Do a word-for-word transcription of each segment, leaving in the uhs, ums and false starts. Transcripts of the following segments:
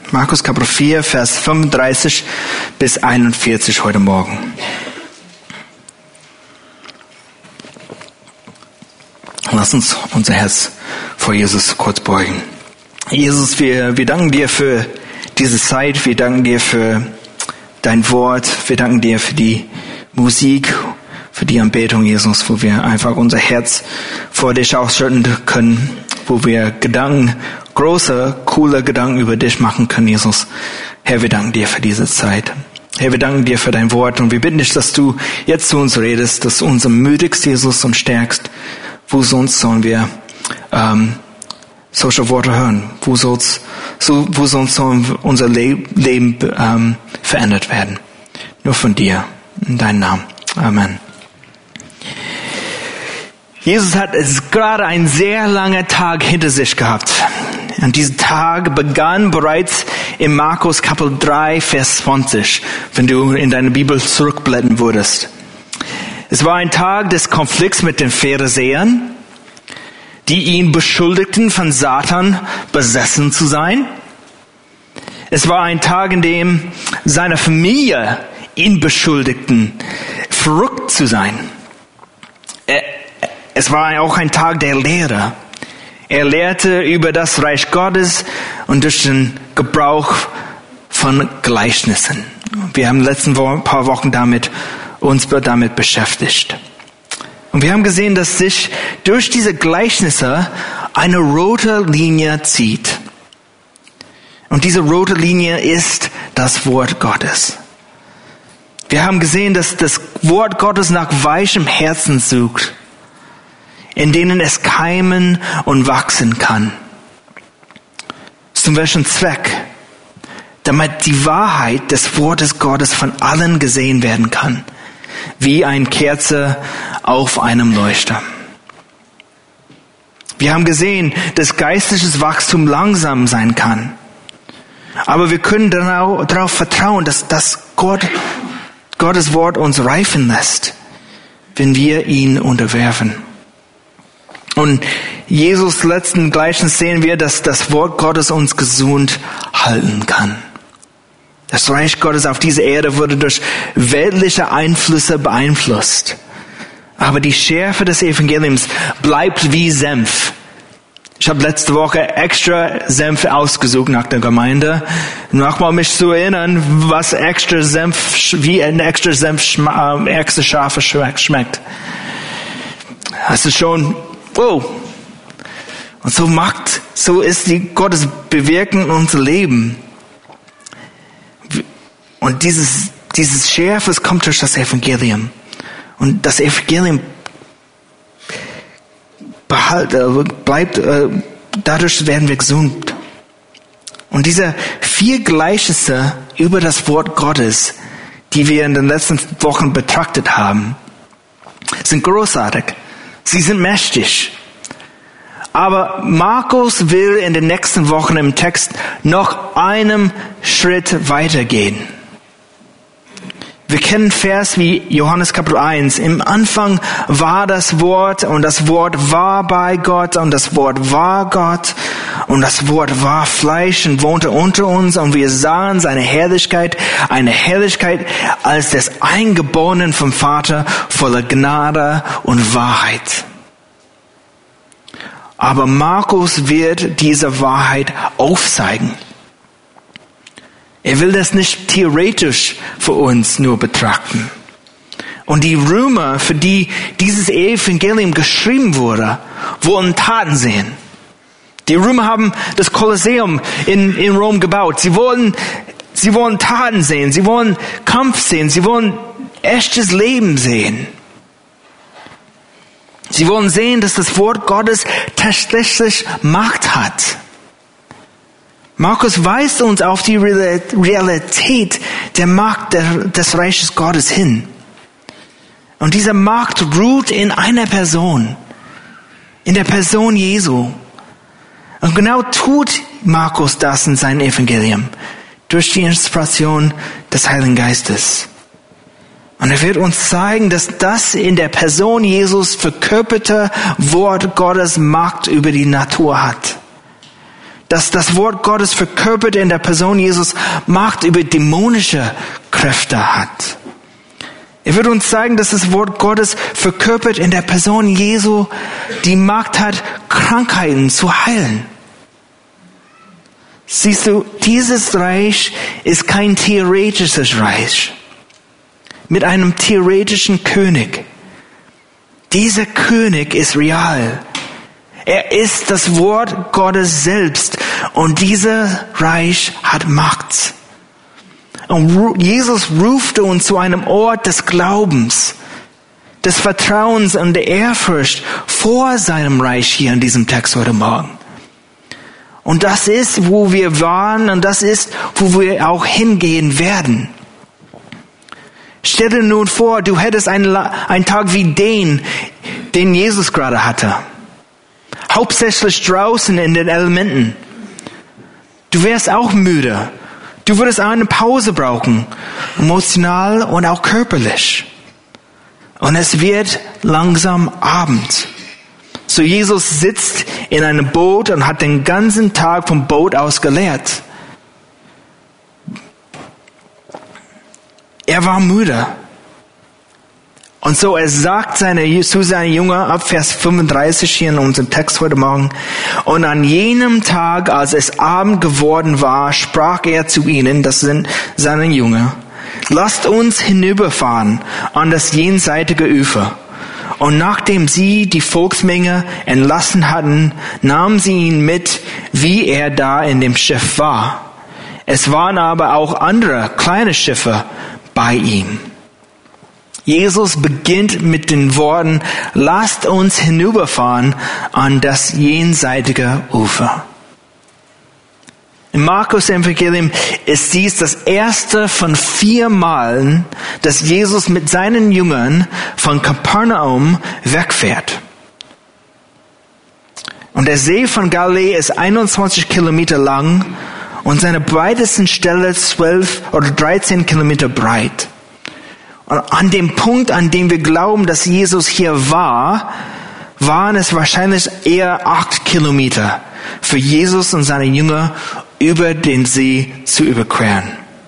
Markus Kapitel vier, Vers fünfunddreißig bis einundvierzig heute Morgen. Lass uns unser Herz vor Jesus kurz beugen. Jesus, wir, wir danken dir für diese Zeit. Wir danken dir für dein Wort. Wir danken dir für die Musik, für die Anbetung, Jesus, wo wir einfach unser Herz vor dich ausschütten können, wo wir Gedanken, große, coole Gedanken über dich machen können, Jesus. Herr, wir danken dir für diese Zeit. Herr, wir danken dir für dein Wort und wir bitten dich, dass du jetzt zu uns redest, dass du uns ermutigst, Jesus, und stärkst. Wo sonst sollen wir ähm, solche Worte hören? Wo, soll's, so, wo sonst soll unser Le- Leben ähm, verändert werden? Nur von dir, in deinem Namen. Amen. Jesus hat es gerade einen sehr langen Tag hinter sich gehabt. Und dieser Tag begann bereits in Markus Kapitel drei, Vers zwanzig, wenn du in deine Bibel zurückblättern würdest. Es war ein Tag des Konflikts mit den Pharisäern, die ihn beschuldigten, von Satan besessen zu sein. Es war ein Tag, in dem seine Familie ihn beschuldigten, verrückt zu sein. Es war auch ein Tag der Lehre. Er lehrte über das Reich Gottes und durch den Gebrauch von Gleichnissen. Wir haben in den letzten paar Wochen damit uns damit beschäftigt. Und wir haben gesehen, dass sich durch diese Gleichnisse eine rote Linie zieht. Und diese rote Linie ist das Wort Gottes. Wir haben gesehen, dass das Wort Gottes nach weichem Herzen sucht, in denen es keimen und wachsen kann. Zum welchen Zweck? Damit die Wahrheit des Wortes Gottes von allen gesehen werden kann, wie eine Kerze auf einem Leuchter. Wir haben gesehen, dass geistliches Wachstum langsam sein kann. Aber wir können darauf vertrauen, dass, dass Gott, Gottes Wort uns reifen lässt, wenn wir ihn unterwerfen. Und Jesus letzten Gleichnis sehen wir, dass das Wort Gottes uns gesund halten kann. Das Reich Gottes auf dieser Erde wurde durch weltliche Einflüsse beeinflusst. Aber die Schärfe des Evangeliums bleibt wie Senf. Ich habe letzte Woche extra Senf ausgesucht nach der Gemeinde. Nochmal mich zu erinnern, was extra Senf, wie ein extra Senf schma- extra scharfe schmeckt. Hast du schon, oh. Und so macht, so ist die Gottes Bewirken in unser Leben. Und dieses, dieses Schärfes kommt durch das Evangelium. Und das Evangelium behalt, äh, bleibt, äh, dadurch werden wir gesund. Und diese vier Gleichnisse über das Wort Gottes, die wir in den letzten Wochen betrachtet haben, sind großartig. Sie sind mächtig. Aber Markus will in den nächsten Wochen im Text noch einen Schritt weitergehen. Wir kennen Vers wie Johannes Kapitel eins. Im Anfang war das Wort und das Wort war bei Gott und das Wort war Gott und das Wort war Fleisch und wohnte unter uns und wir sahen seine Herrlichkeit, eine Herrlichkeit als des Eingeborenen vom Vater, voller Gnade und Wahrheit. Aber Markus wird diese Wahrheit aufzeigen. Er will das nicht theoretisch für uns nur betrachten. Und die Römer, für die dieses Evangelium geschrieben wurde, wollen Taten sehen. Die Römer haben das Kolosseum in, in Rom gebaut. Sie wollen, sie wollen Taten sehen. Sie wollen Kampf sehen. Sie wollen echtes Leben sehen. Sie wollen sehen, dass das Wort Gottes tatsächlich Macht hat. Markus weist uns auf die Realität der Macht des Reiches Gottes hin. Und diese Macht ruht in einer Person, in der Person Jesu. Und genau tut Markus das in seinem Evangelium, durch die Inspiration des Heiligen Geistes. Und er wird uns zeigen, dass das in der Person Jesus verkörperte Wort Gottes Macht über die Natur hat. dass das Wort Gottes verkörpert in der Person Jesus Macht über dämonische Kräfte hat. Er wird uns zeigen, dass das Wort Gottes verkörpert in der Person Jesu die Macht hat, Krankheiten zu heilen. Siehst du, dieses Reich ist kein theoretisches Reich mit einem theoretischen König. Dieser König ist real. Er ist das Wort Gottes selbst und dieser Reich hat Macht. Und Jesus ruft uns zu einem Ort des Glaubens, des Vertrauens und der Ehrfurcht vor seinem Reich hier in diesem Text heute Morgen. Und das ist, wo wir waren und das ist, wo wir auch hingehen werden. Stell dir nun vor, du hättest einen, einen Tag wie den, den Jesus gerade hatte. Hauptsächlich draußen in den Elementen. Du wärst auch müde. Du würdest auch eine Pause brauchen. Emotional und auch körperlich. Und es wird langsam Abend. So Jesus sitzt in einem Boot und hat den ganzen Tag vom Boot aus gelehrt. Er war müde. Und so er sagt seine, zu seinen Jüngern ab Vers fünfunddreißig hier in unserem Text heute Morgen. Und an jenem Tag, als es Abend geworden war, sprach er zu ihnen, das sind seine Jünger, lasst uns hinüberfahren an das jenseitige Ufer. Und nachdem sie die Volksmenge entlassen hatten, nahmen sie ihn mit, wie er da in dem Schiff war. Es waren aber auch andere kleine Schiffe bei ihm. Jesus beginnt mit den Worten, lasst uns hinüberfahren an das jenseitige Ufer. Im Markus-Evangelium ist dies das erste von vier Malen, dass Jesus mit seinen Jüngern von Kapernaum wegfährt. Und der See von Galiläa ist einundzwanzig Kilometer lang und seine breitesten Stelle zwölf oder dreizehn Kilometer breit. Und an dem Punkt, an dem wir glauben, dass Jesus hier war, waren es wahrscheinlich eher acht Kilometer für Jesus und seine Jünger über den See zu überqueren.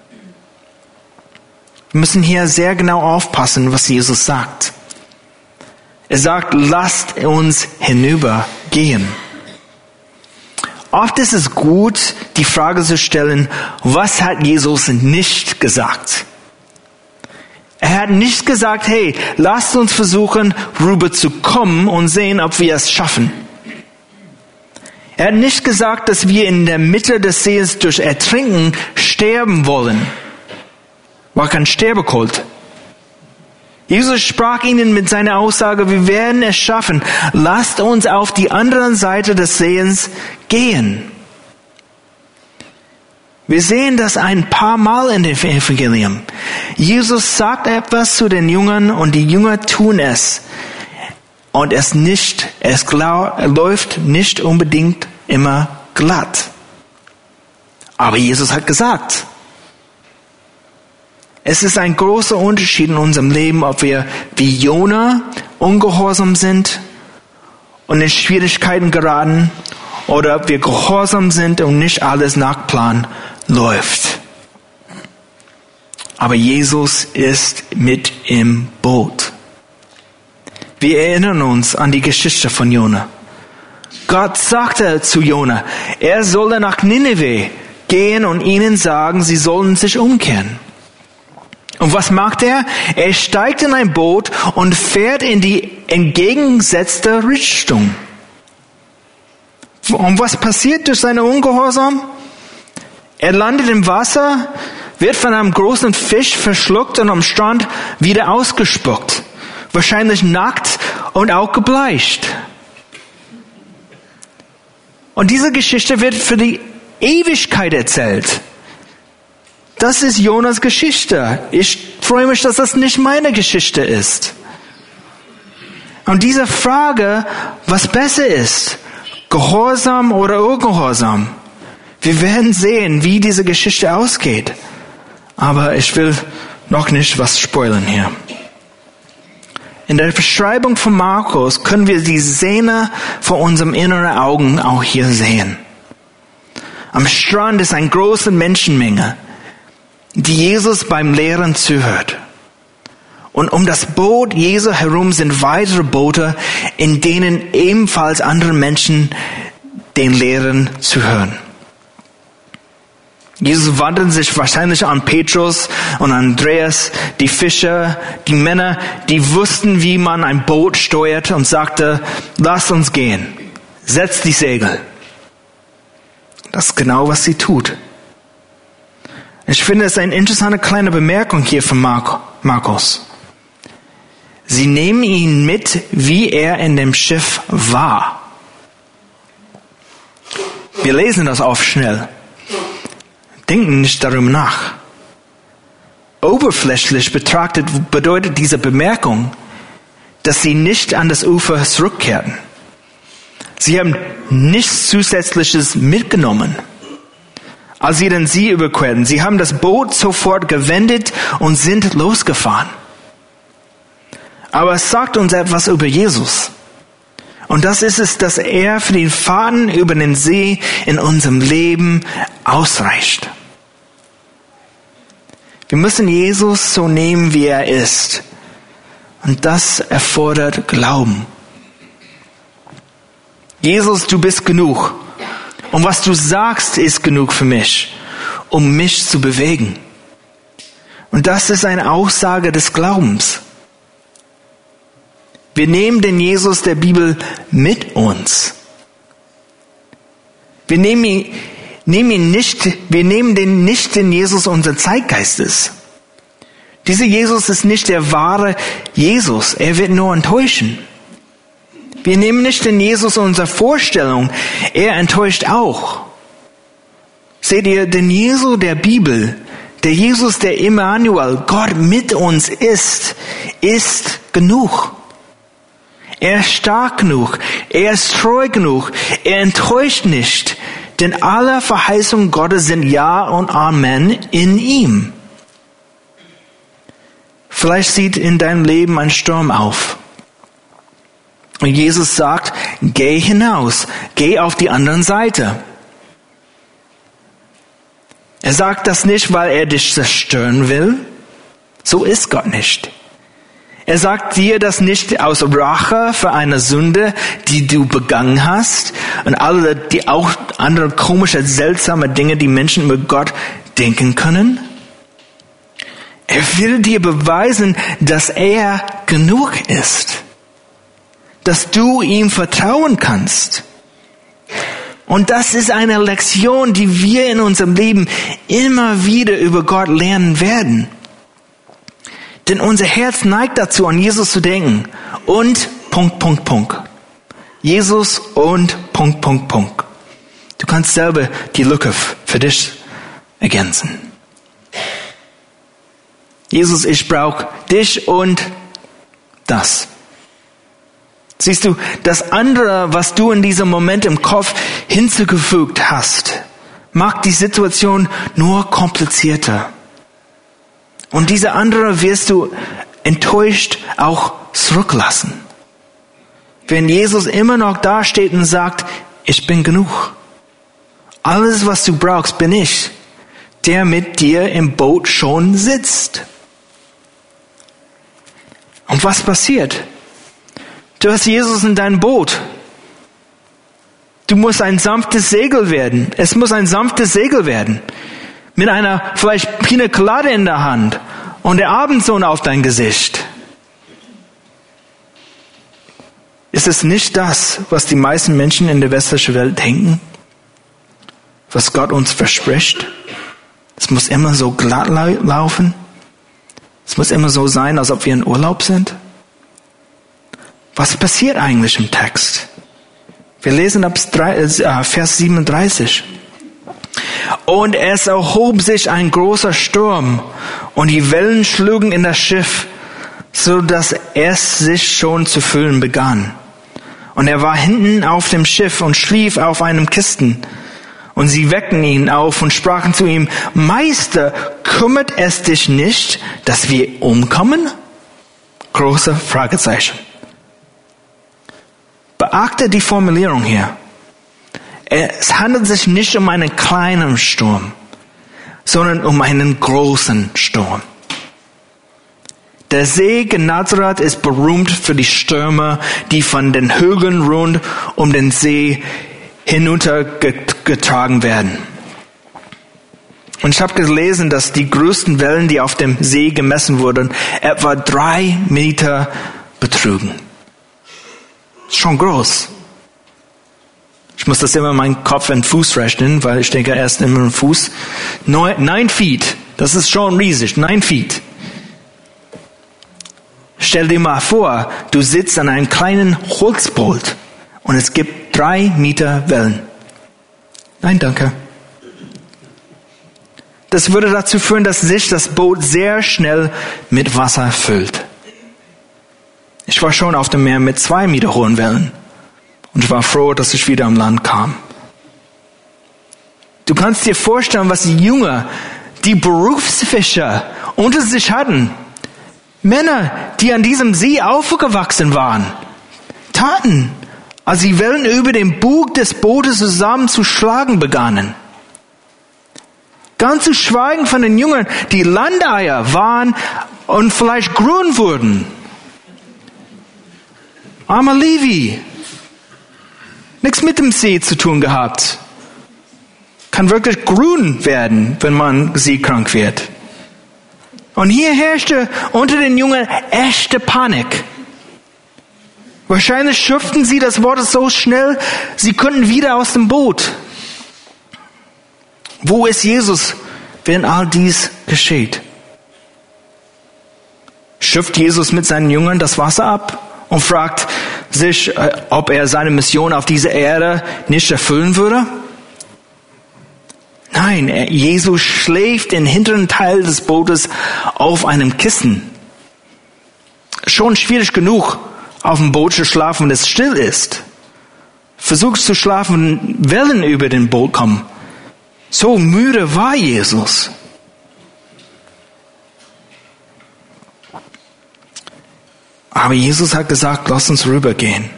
Wir müssen hier sehr genau aufpassen, was Jesus sagt. Er sagt, lasst uns hinübergehen. Oft ist es gut, die Frage zu stellen, was hat Jesus nicht gesagt? Er hat nicht gesagt, hey, lasst uns versuchen, rüber zu kommen und sehen, ob wir es schaffen. Er hat nicht gesagt, dass wir in der Mitte des Sees durch Ertrinken sterben wollen. War kein Sterbekult. Jesus sprach ihnen mit seiner Aussage, wir werden es schaffen. Lasst uns auf die andere Seite des Sees gehen. Wir sehen das ein paar Mal in dem Evangelium. Jesus sagt etwas zu den Jüngern und die Jünger tun es. Und es nicht, es läuft nicht unbedingt immer glatt. Aber Jesus hat gesagt. Es ist ein großer Unterschied in unserem Leben, ob wir wie Jona ungehorsam sind und in Schwierigkeiten geraten oder ob wir gehorsam sind und nicht alles nach Plan läuft. Aber Jesus ist mit im Boot. Wir erinnern uns an die Geschichte von Jona. Gott sagte zu Jona, er solle nach Nineveh gehen und ihnen sagen, sie sollen sich umkehren. Und was macht er? Er steigt in ein Boot und fährt in die entgegengesetzte Richtung. Und was passiert durch seine Ungehorsam? Er landet im Wasser, wird von einem großen Fisch verschluckt und am Strand wieder ausgespuckt. Wahrscheinlich nackt und auch gebleicht. Und diese Geschichte wird für die Ewigkeit erzählt. Das ist Jonas Geschichte. Ich freue mich, dass das nicht meine Geschichte ist. Und diese Frage, was besser ist, Gehorsam oder Ungehorsam, wir werden sehen, wie diese Geschichte ausgeht. Aber ich will noch nicht was spoilern hier. In der Beschreibung von Markus können wir die Szene vor unserem inneren Augen auch hier sehen. Am Strand ist eine große Menschenmenge, die Jesus beim Lehren zuhört. Und um das Boot Jesu herum sind weitere Boote, in denen ebenfalls andere Menschen den Lehren zuhören. Jesus wandte sich wahrscheinlich an Petrus und Andreas, die Fischer, die Männer, die wussten, wie man ein Boot steuert, und sagte, lasst uns gehen, setzt die Segel. Das ist genau, was sie tut. Ich finde es eine interessante kleine Bemerkung hier von Markus. Sie nehmen ihn mit, wie er in dem Schiff war. Wir lesen das oft schnell. Denken nicht darüber nach. Oberflächlich betrachtet bedeutet diese Bemerkung, dass sie nicht an das Ufer zurückkehrten. Sie haben nichts Zusätzliches mitgenommen, als sie den See überquerten. Sie haben das Boot sofort gewendet und sind losgefahren. Aber es sagt uns etwas über Jesus. Und das ist es, dass er für den Faden über den See in unserem Leben ausreicht. Wir müssen Jesus so nehmen, wie er ist. Und das erfordert Glauben. Jesus, du bist genug. Und was du sagst, ist genug für mich, um mich zu bewegen. Und das ist eine Aussage des Glaubens. Wir nehmen den Jesus der Bibel mit uns. Wir nehmen ihn, nehmen ihn nicht, wir nehmen den nicht den Jesus unseres Zeitgeistes. Dieser Jesus ist nicht der wahre Jesus. Er wird nur enttäuschen. Wir nehmen nicht den Jesus unserer Vorstellung. Er enttäuscht auch. Seht ihr, den Jesus der Bibel, der Jesus, der Immanuel, Gott mit uns ist, ist genug. Er ist stark genug. Er ist treu genug. Er enttäuscht nicht. Denn alle Verheißungen Gottes sind Ja und Amen in ihm. Vielleicht zieht in deinem Leben ein Sturm auf. Und Jesus sagt, geh hinaus. Geh auf die andere Seite. Er sagt das nicht, weil er dich zerstören will. So ist Gott nicht. Er sagt dir das nicht aus Rache für eine Sünde, die du begangen hast und alle die auch andere komische, seltsame Dinge, die Menschen über Gott denken können. Er will dir beweisen, dass er genug ist, dass du ihm vertrauen kannst. Und das ist eine Lektion, die wir in unserem Leben immer wieder über Gott lernen werden. Denn unser Herz neigt dazu, an Jesus zu denken. Und, Punkt, Punkt, Punkt. Jesus und, Punkt, Punkt, Punkt. Du kannst selber die Lücke für dich ergänzen. Jesus, ich brauche dich und das. Siehst du, das andere, was du in diesem Moment im Kopf hinzugefügt hast, macht die Situation nur komplizierter. Und diese andere wirst du enttäuscht auch zurücklassen. Wenn Jesus immer noch da steht und sagt, ich bin genug. Alles, was du brauchst, bin ich, der mit dir im Boot schon sitzt. Und was passiert? Du hast Jesus in deinem Boot. Du musst ein sanftes Segel werden. Es muss ein sanftes Segel werden. Mit einer vielleicht Pina Colada in der Hand und der Abendsonne auf dein Gesicht. Ist es nicht das, was die meisten Menschen in der westlichen Welt denken? Was Gott uns verspricht? Es muss immer so glatt laufen. Es muss immer so sein, als ob wir in Urlaub sind. Was passiert eigentlich im Text? Wir lesen ab Vers siebenunddreißig. Und es erhob sich ein großer Sturm, und die Wellen schlugen in das Schiff, so dass es sich schon zu füllen begann. Und er war hinten auf dem Schiff und schlief auf einem Kissen. Und sie weckten ihn auf und sprachen zu ihm, Meister, kümmert es dich nicht, dass wir umkommen? Große Fragezeichen. Beachte die Formulierung hier. Es handelt sich nicht um einen kleinen Sturm, sondern um einen großen Sturm. Der See Genezareth ist berühmt für die Stürme, die von den Hügeln rund um den See hinuntergetragen werden. Und ich habe gelesen, dass die größten Wellen, die auf dem See gemessen wurden, etwa drei Meter betrugen. Schon groß. Ich muss das immer in meinen Kopf und Fuß rechnen, weil ich denke erst immer im Fuß. Neun, nine feet. Das ist schon riesig. Nine feet. Stell dir mal vor, du sitzt an einem kleinen Holzboot und es gibt drei Meter Wellen. Nein, danke. Das würde dazu führen, dass sich das Boot sehr schnell mit Wasser füllt. Ich war schon auf dem Meer mit zwei Meter hohen Wellen und ich war froh, dass ich wieder am Land kam. Du kannst dir vorstellen, was die Jünger, die Berufsfischer unter sich hatten. Männer, die an diesem See aufgewachsen waren, taten, als die Wellen über den Bug des Bootes zusammenzuschlagen begannen. Ganz zu schweigen von den Jüngern, die Landeier waren und vielleicht grün wurden. Armer Levi, nichts mit dem See zu tun gehabt. Kann wirklich grün werden, wenn man seekrank wird. Und hier herrschte unter den Jüngern echte Panik. Wahrscheinlich schöpften sie das Wort so schnell, sie konnten wieder aus dem Boot. Wo ist Jesus, wenn all dies geschieht? Schöpft Jesus mit seinen Jüngern das Wasser ab und fragt sich, ob er seine Mission auf dieser Erde nicht erfüllen würde? Nein, er, Jesus schläft den hinteren Teil des Bootes auf einem Kissen. Schon schwierig genug, auf dem Boot zu schlafen, wenn es still ist. Versuchst zu schlafen, wenn Wellen über den Boot kommen. So müde war Jesus. Aber Jesus hat gesagt, lass uns rübergehen.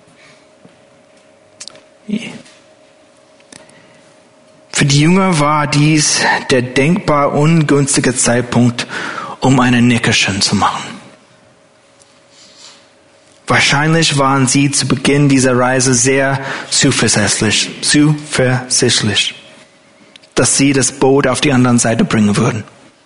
Für die Jünger war dies der denkbar ungünstige Zeitpunkt, um eine Nickerchen zu machen. Wahrscheinlich waren sie zu Beginn dieser Reise sehr zuversichtlich, zuversichtlich, dass sie das Boot auf die andere Seite bringen würden.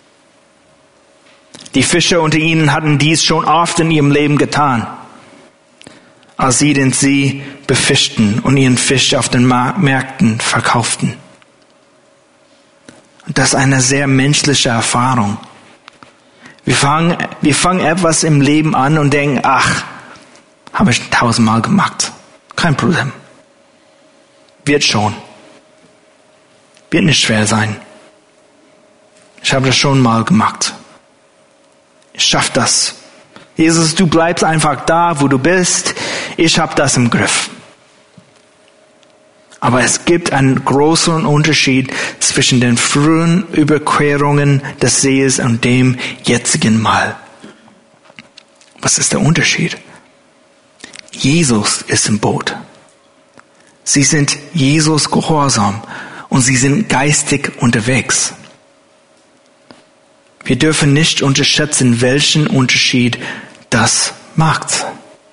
Die Fischer unter ihnen hatten dies schon oft in ihrem Leben getan, als sie den See befischten und ihren Fisch auf den Märkten verkauften. Und das ist eine sehr menschliche Erfahrung. Wir fangen, wir fangen etwas im Leben an und denken, ach, habe ich tausendmal gemacht. Kein Problem. Wird schon. Wird nicht schwer sein. Ich habe das schon mal gemacht. Ich schaff das. Jesus, du bleibst einfach da, wo du bist. Ich habe das im Griff. Aber es gibt einen großen Unterschied zwischen den frühen Überquerungen des Sees und dem jetzigen Mal. Was ist der Unterschied? Jesus ist im Boot. Sie sind Jesus gehorsam und sie sind geistig unterwegs. Wir dürfen nicht unterschätzen, welchen Unterschied das macht.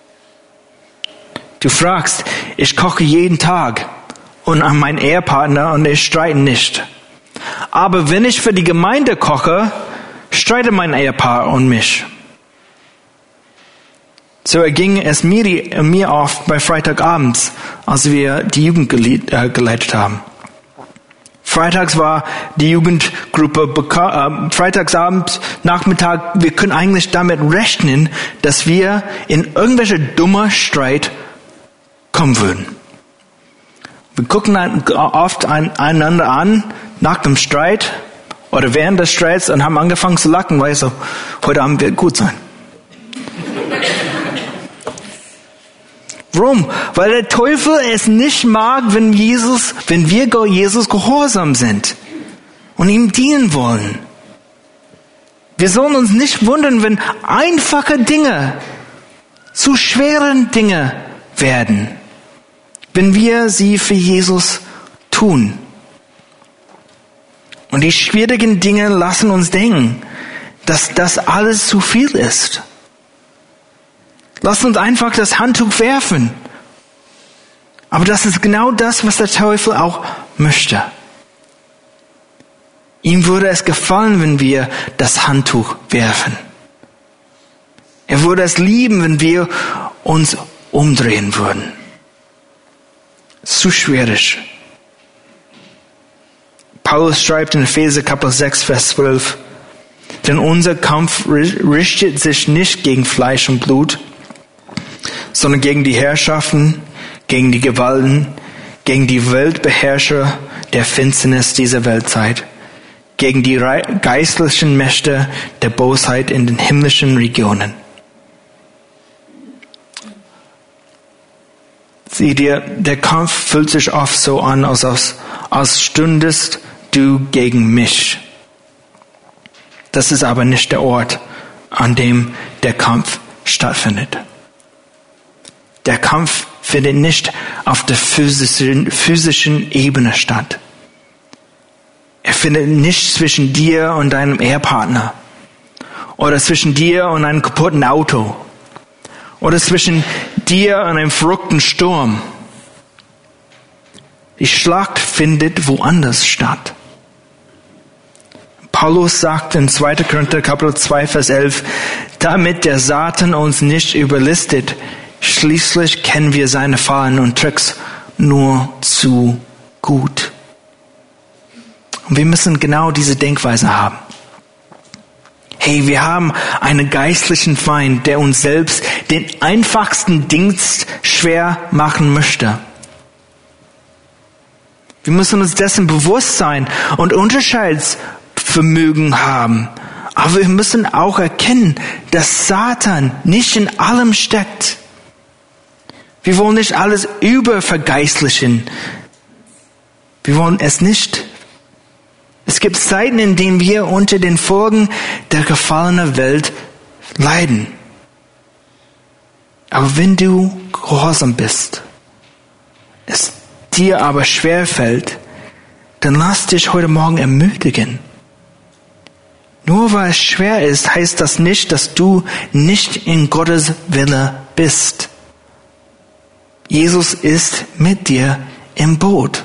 Du fragst, ich koche jeden Tag und mein Ehepartner und ich streiten nicht. Aber wenn ich für die Gemeinde koche, streiten mein Ehepaar und mich. So erging es mir, mir oft bei Freitagabends, als wir die Jugend geleitet haben. Freitags war die Jugendgruppe, äh, Freitagsabend, Nachmittag, wir können eigentlich damit rechnen, dass wir in irgendwelche dummer Streit kommen würden. Wir gucken oft einander an nach dem Streit oder während des Streits und haben angefangen zu lachen, weil so, heute Abend wird gut sein. Warum? Weil der Teufel es nicht mag, wenn Jesus, wenn wir Jesus gehorsam sind und ihm dienen wollen. Wir sollen uns nicht wundern, wenn einfache Dinge zu schweren Dinge werden. wenn wir sie für Jesus tun. Und die schwierigen Dinge lassen uns denken, dass das alles zu viel ist. Lass uns einfach das Handtuch werfen. Aber das ist genau das, was der Teufel auch möchte. Ihm würde es gefallen, wenn wir das Handtuch werfen. Er würde es lieben, wenn wir uns umdrehen würden. Zu schwierig. Paulus schreibt in Epheser Kapitel sechs, Vers zwölf, denn unser Kampf richtet sich nicht gegen Fleisch und Blut, sondern gegen die Herrschaften, gegen die Gewalten, gegen die Weltbeherrscher der Finsternis dieser Weltzeit, gegen die geistlichen Mächte der Bosheit in den himmlischen Regionen. Sieh dir, der Kampf fühlt sich oft so an, als, als, als stündest du gegen mich. Das ist aber nicht der Ort, an dem der Kampf stattfindet. Der Kampf findet nicht auf der physischen, physischen Ebene statt. Er findet nicht zwischen dir und deinem Ehepartner oder zwischen dir und einem kaputten Auto oder zwischen dir und einem verrückten Sturm. Die Schlacht findet woanders statt. Paulus sagt in zweiter Korinther Kapitel zwei, Vers elf, damit der Satan uns nicht überlistet, schließlich kennen wir seine Fallen und Tricks nur zu gut. Und wir müssen genau diese Denkweise haben. Hey, wir haben einen geistlichen Feind, der uns selbst den einfachsten Dienst schwer machen möchte. Wir müssen uns dessen bewusst sein und Unterscheidsvermögen haben. Aber wir müssen auch erkennen, dass Satan nicht in allem steckt. Wir wollen nicht alles übervergeistlichen. Wir wollen es nicht. Es gibt Zeiten, in denen wir unter den Folgen der gefallenen Welt leiden. Aber wenn du gehorsam bist, es dir aber schwerfällt, dann lass dich heute Morgen ermutigen. Nur weil es schwer ist, heißt das nicht, dass du nicht in Gottes Wille bist. Jesus ist mit dir im Boot.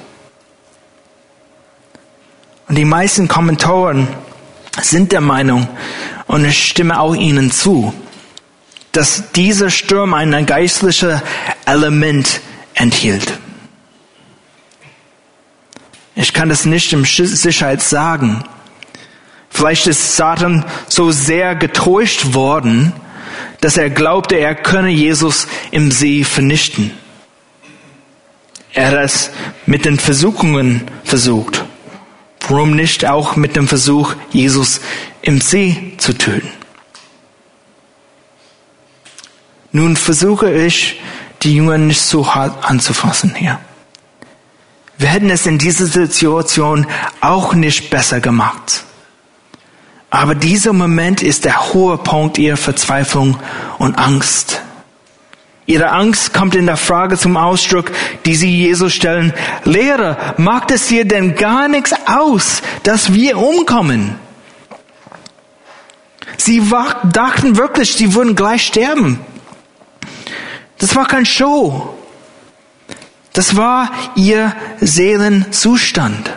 Und die meisten Kommentatoren sind der Meinung, und ich stimme auch ihnen zu, dass dieser Sturm ein geistliches Element enthielt. Ich kann das nicht in Sicherheit sagen. Vielleicht ist Satan so sehr getäuscht worden, dass er glaubte, er könne Jesus im See vernichten. Er hat es mit den Versuchungen versucht. Warum nicht auch mit dem Versuch, Jesus im See zu töten? Nun versuche ich, die Jünger nicht so hart anzufassen hier. Wir hätten es in dieser Situation auch nicht besser gemacht. Aber dieser Moment ist der hohe Punkt ihrer Verzweiflung und Angst. Ihre Angst kommt in der Frage zum Ausdruck, die sie Jesus stellen. Lehrer, macht es dir denn gar nichts aus, dass wir umkommen? Sie dachten wirklich, sie würden gleich sterben. Das war kein Show. Das war ihr Seelenzustand.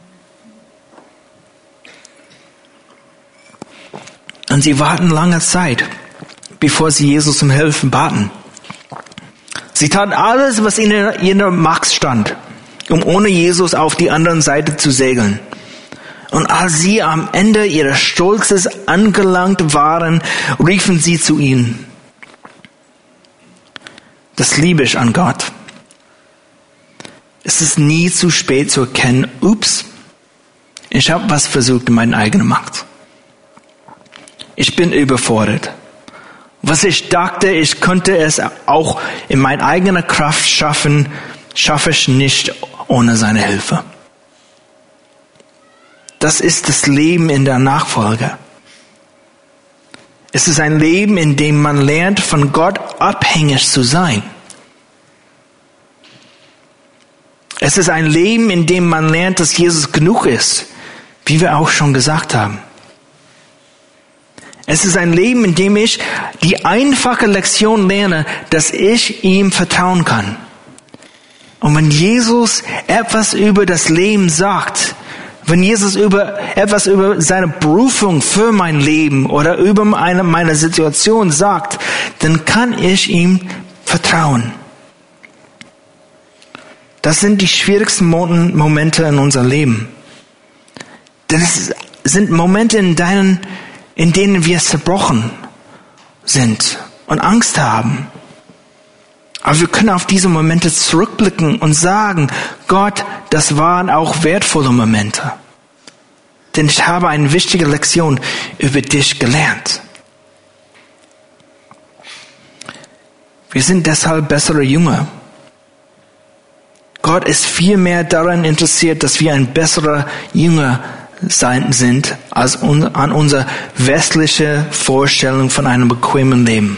Und sie warten lange Zeit, bevor sie Jesus um Hilfe baten. Sie taten alles, was in ihrer Macht stand, um ohne Jesus auf die andere Seite zu segeln. Und als sie am Ende ihres Stolzes angelangt waren, riefen sie zu ihnen. Das liebe ich an Gott. Es ist nie zu spät zu erkennen, ups, ich habe was versucht in meiner eigenen Macht. Ich bin überfordert. Was ich dachte, ich könnte es auch in meiner eigenen Kraft schaffen, schaffe ich nicht ohne seine Hilfe. Das ist das Leben in der Nachfolge. Es ist ein Leben, in dem man lernt, von Gott abhängig zu sein. Es ist ein Leben, in dem man lernt, dass Jesus genug ist, wie wir auch schon gesagt haben. Es ist ein Leben, in dem ich die einfache Lektion lerne, dass ich ihm vertrauen kann. Und wenn Jesus etwas über das Leben sagt, wenn Jesus über etwas über seine Berufung für mein Leben oder über meine, meine Situation sagt, dann kann ich ihm vertrauen. Das sind die schwierigsten Momente in unserem Leben. Denn es sind Momente, in denen, in denen wir zerbrochen sind und Angst haben. Aber wir können auf diese Momente zurückblicken und sagen, Gott, das waren auch wertvolle Momente. Denn ich habe eine wichtige Lektion über dich gelernt. Wir sind deshalb bessere Jünger. Gott ist viel mehr daran interessiert, dass wir ein besserer Jünger sein sind, als un, an unsere westliche Vorstellung von einem bequemen Leben.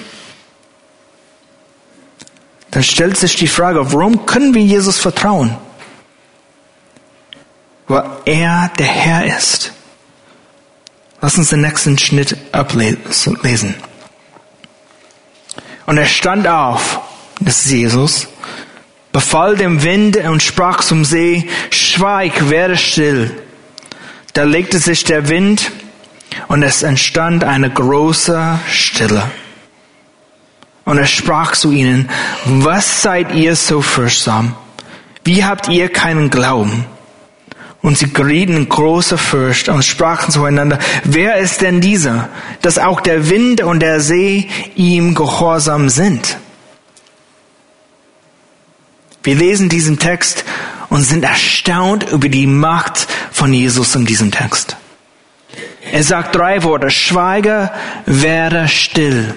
Dann stellt sich die Frage, warum können wir Jesus vertrauen? Weil er der Herr ist. Lass uns den nächsten Schnitt ablesen. Und er stand auf, das ist Jesus, befahl dem Wind und sprach zum See, schweig, werde still. Da legte sich der Wind und es entstand eine große Stille. Und er sprach zu ihnen, was seid ihr so furchtsam? Wie habt ihr keinen Glauben? Und sie gerieten in große Furcht und sprachen zueinander, wer ist denn dieser, dass auch der Wind und der See ihm gehorsam sind? Wir lesen diesen Text und sind erstaunt über die Macht von Jesus in diesem Text. Er sagt drei Worte, schweige, werde still.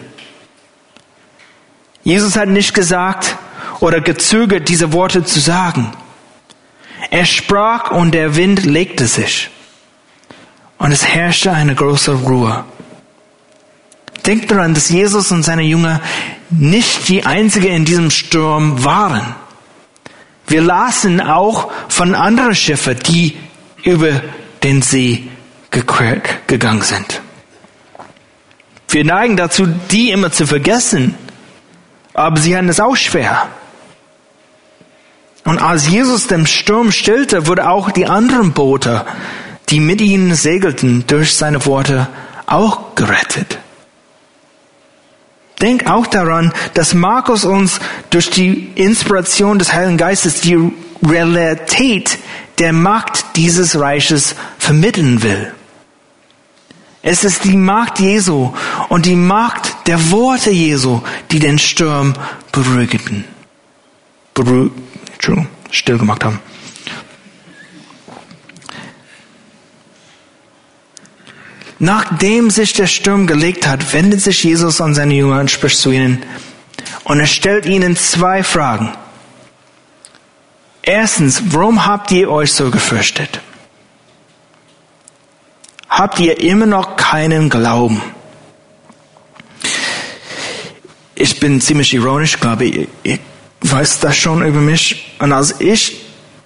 Jesus hat nicht gesagt oder gezögert, diese Worte zu sagen. Er sprach und der Wind legte sich. Und es herrschte eine große Ruhe. Denkt daran, dass Jesus und seine Jünger nicht die Einzigen in diesem Sturm waren. Wir lasen auch von anderen Schiffen, die über den See gegangen sind. Wir neigen dazu, die immer zu vergessen. Aber sie hatten es auch schwer. Und als Jesus den Sturm stillte, wurde auch die anderen Boote, die mit ihnen segelten, durch seine Worte auch gerettet. Denk auch daran, dass Markus uns durch die Inspiration des Heiligen Geistes die Realität der Macht dieses Reiches vermitteln will. Es ist die Macht Jesu und die Macht der Worte Jesu, die den Sturm beruhigten. Beruhig, Entschuldigung, still gemacht haben. Nachdem sich der Sturm gelegt hat, wendet sich Jesus an seine Jünger und spricht zu ihnen. Und er stellt ihnen zwei Fragen. Erstens, warum habt ihr euch so gefürchtet? Habt ihr immer noch keinen Glauben? Ich bin ziemlich ironisch, glaube ich. Ihr weißt das schon über mich. Und als ich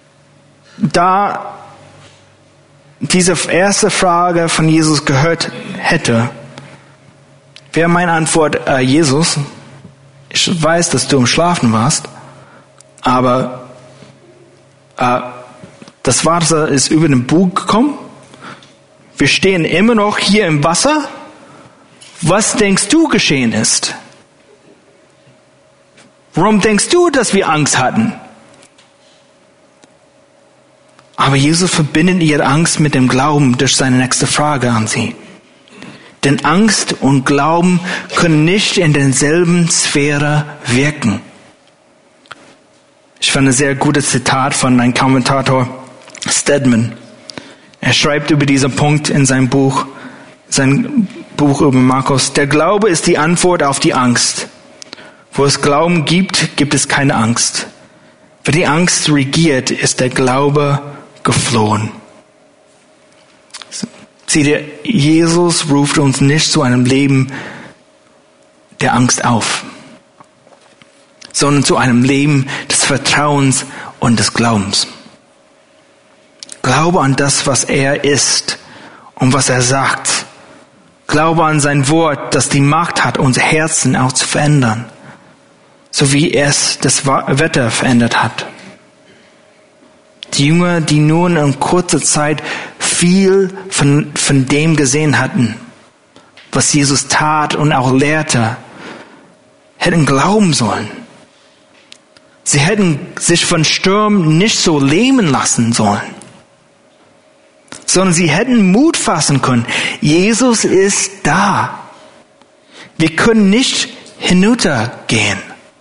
da diese erste Frage von Jesus gehört hätte, wäre meine Antwort, äh, Jesus, ich weiß, dass du im Schlafen warst, aber äh, das Wasser ist über den Bug gekommen. Wir stehen immer noch hier im Wasser. Was denkst du geschehen ist? Warum denkst du, dass wir Angst hatten? Aber Jesus verbindet ihre Angst mit dem Glauben durch seine nächste Frage an sie. Denn Angst und Glauben können nicht in derselben Sphäre wirken. Ich fand ein sehr gutes Zitat von einem Kommentator, Stedman. Er schreibt über diesen Punkt in seinem Buch, sein Buch über Markus. Der Glaube ist die Antwort auf die Angst. Wo es Glauben gibt, gibt es keine Angst. Wenn die Angst regiert, ist der Glaube geflohen. Seht ihr, Jesus ruft uns nicht zu einem Leben der Angst auf, sondern zu einem Leben des des Vertrauens und des Glaubens. Glaube an das, was er ist und was er sagt. Glaube an sein Wort, das die Macht hat, unser Herzen auch zu verändern, so wie es das Wetter verändert hat. Die Jünger, die nun in kurzer Zeit viel von, von dem gesehen hatten, was Jesus tat und auch lehrte, hätten glauben sollen. Sie hätten sich von Stürmen nicht so lähmen lassen sollen, sondern sie hätten Mut fassen können. Jesus ist da. Wir können nicht hinuntergehen.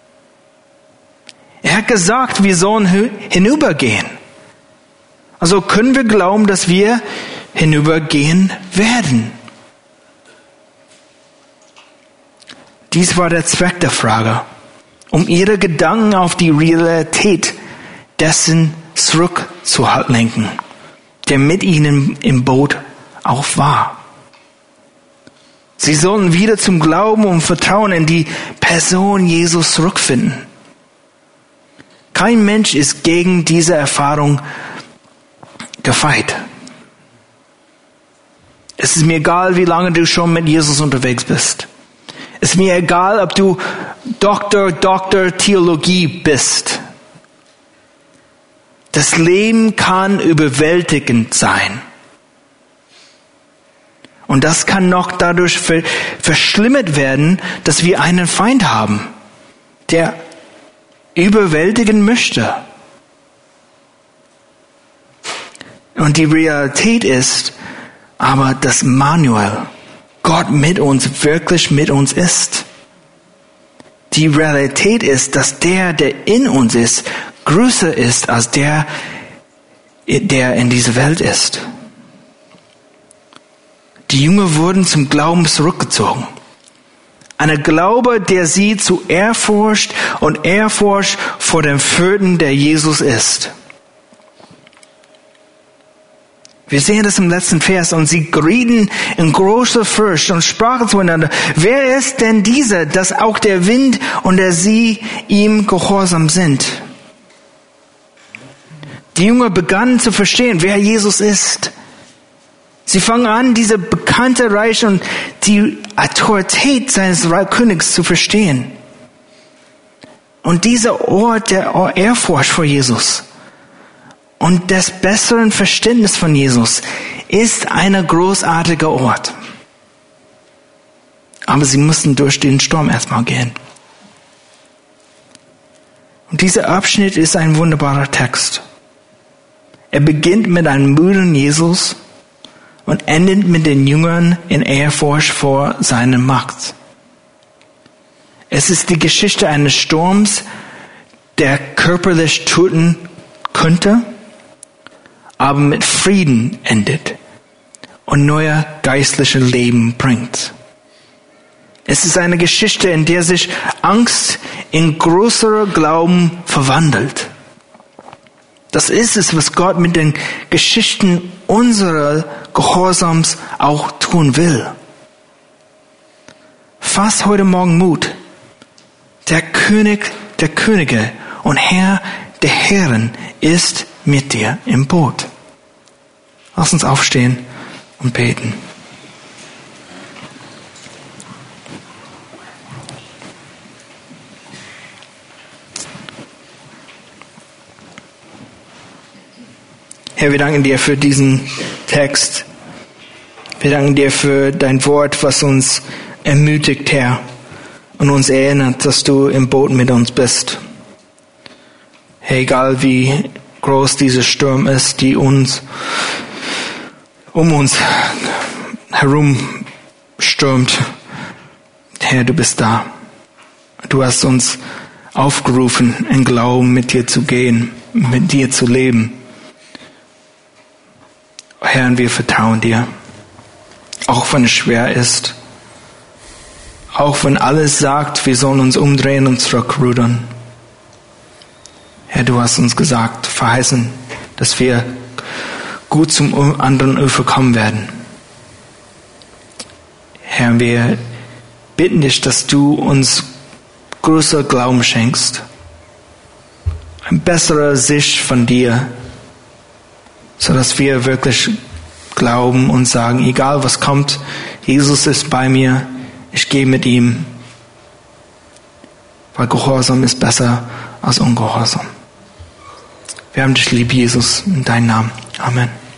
Er hat gesagt, wir sollen hinübergehen. Also können wir glauben, dass wir hinübergehen werden. Dies war der Zweck der Frage, um ihre Gedanken auf die Realität dessen zurückzulenken, der mit ihnen im Boot auch war. Sie sollen wieder zum Glauben und Vertrauen in die Person Jesus zurückfinden. Kein Mensch ist gegen diese Erfahrung gefeit. Es ist mir egal, wie lange du schon mit Jesus unterwegs bist. Es ist mir egal, ob du Doktor, Doktor Theologie bist. Das Leben kann überwältigend sein. Und das kann noch dadurch verschlimmert werden, dass wir einen Feind haben, der überwältigen möchte. Und die Realität ist aber, dass Manuel, Gott mit uns, wirklich mit uns ist. Die Realität ist, dass der, der in uns ist, größer ist als der, der in dieser Welt ist. Die Jünger wurden zum Glauben zurückgezogen. Ein Glaube, der sie zu Ehrfurcht und Ehrfurcht vor dem Führenden, der Jesus ist. Wir sehen das im letzten Vers. Und sie gerieten in große Furcht und sprachen zueinander: Wer ist denn dieser, dass auch der Wind und der See ihm gehorsam sind? Die Jünger begannen zu verstehen, wer Jesus ist. Sie fangen an, diese bekannte Reich und die Autorität seines Königs zu verstehen. Und dieser Ort der Ehrfurcht vor Jesus und des besseren Verständnisses von Jesus ist ein großartiger Ort. Aber sie mussten durch den Sturm erstmal gehen. Und dieser Abschnitt ist ein wunderbarer Text. Er beginnt mit einem müden Jesus und endet mit den Jüngern in Ehrfurcht vor seiner Macht. Es ist die Geschichte eines Sturms, der körperlich töten könnte, aber mit Frieden endet und neuer geistliches Leben bringt. Es ist eine Geschichte, in der sich Angst in größerer Glauben verwandelt. Das ist es, was Gott mit den Geschichten unserer Gehorsams auch tun will. Fass heute Morgen Mut. Der König der Könige und Herr der Herren ist mit dir im Boot. Lass uns aufstehen und beten. Herr, wir danken dir für diesen Text. Wir danken dir für dein Wort, was uns ermutigt, Herr, und uns erinnert, dass du im Boot mit uns bist. Herr, egal wie groß dieser Sturm ist, die uns um uns herum stürmt, Herr, du bist da. Du hast uns aufgerufen, in Glauben mit dir zu gehen, mit dir zu leben. Herr, und wir vertrauen dir, auch wenn es schwer ist, auch wenn alles sagt, wir sollen uns umdrehen und zurückrudern. Herr, du hast uns gesagt, verheißen, dass wir gut zum anderen Ufer kommen werden. Herr, wir bitten dich, dass du uns größer Glauben schenkst, eine bessere Sicht von dir, so dass wir wirklich glauben und sagen, egal was kommt, Jesus ist bei mir, ich gehe mit ihm, weil Gehorsam ist besser als Ungehorsam. Wir haben dich lieb, Jesus, in deinem Namen. Amen.